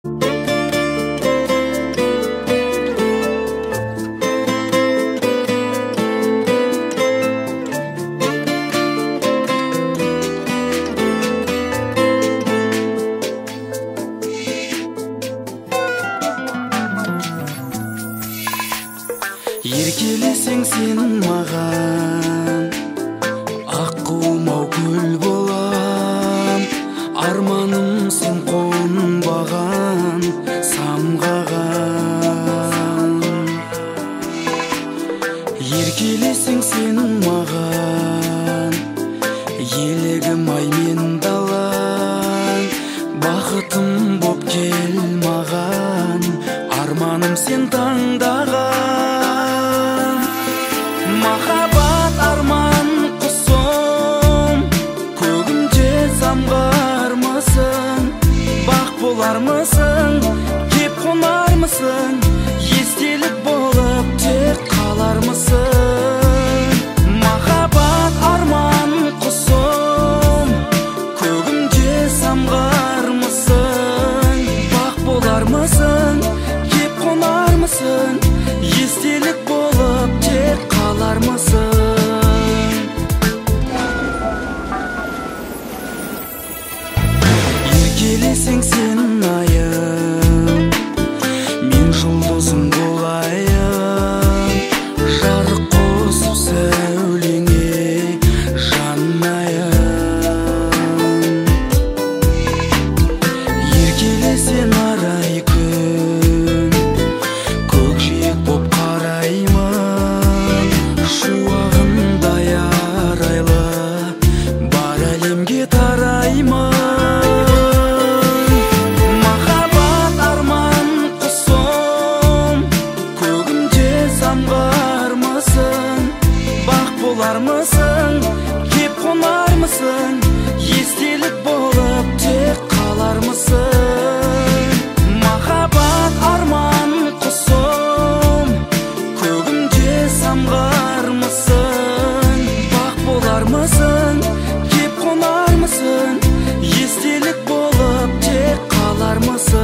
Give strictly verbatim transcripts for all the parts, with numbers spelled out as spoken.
Еркелесең сен маған, аққумау гүл болам. Арманым сен қонбаған, самғаған. Еркелесең сен маған, елігім ай мен далаң. Бақытым боп кел маған, арманым сен таңдаған. Махаббат арман құсым, көгімде самғар мысың? Бақ болар мысың, кеп қонар мысың? Естелік болып тек қалар мысың? Махаббат арман құсым, көгімде самғар мысың? Бақ болар мысың, кеп қонар мысың? Естелік болып тек қалар мысың? Еркелесең сен айым, мен жұлдызың болайын. Жарық қосып сәулеңе жанайын. Еркелесең арай күн, көкжиек боп қараймын. Шуағындай арайлы бар әлемге тараймын. Махаббат арман құсым, көгімде самғар мысың? Бақ болар мысың, кеп қонар мысың? Естелік болып тек қалар мысың? Махаббат арман құсым, көгімде самғар мысың? Бақ болар мысың, кеп қонар мысың? Естелік болып тек қалар мысың?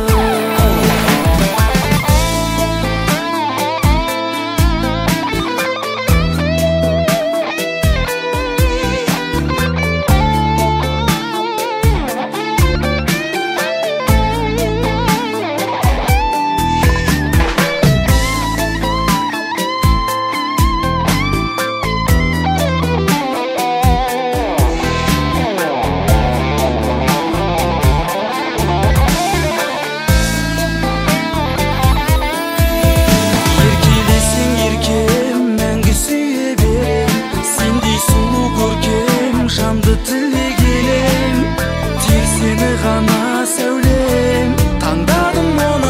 Еркелесең еркем, мәңгі сүйе берем. Сендей сұлу көркем, жанды тілегенем. Тек сені ғана сәулем, таңдадым оны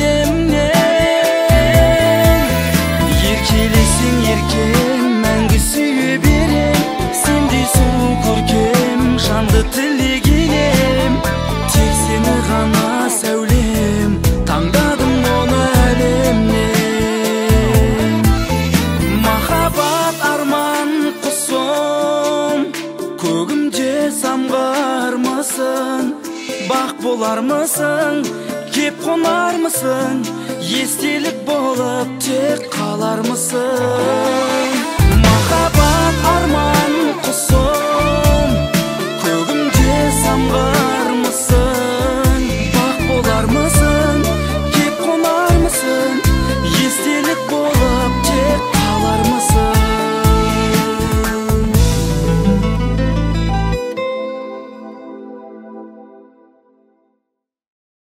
әлемнен. Еркелесең еркем, мәңгі сүйе берем. Сендей сұлу көркем, жанды тілегенем. Тек сені ғана сәулем, таңдадым оны әлемнен. Махаббат арман құсым, көгімде самғар мысың? Бақ болар мысың, кеп қонар мысың? Естелік болып тек қалар мысың?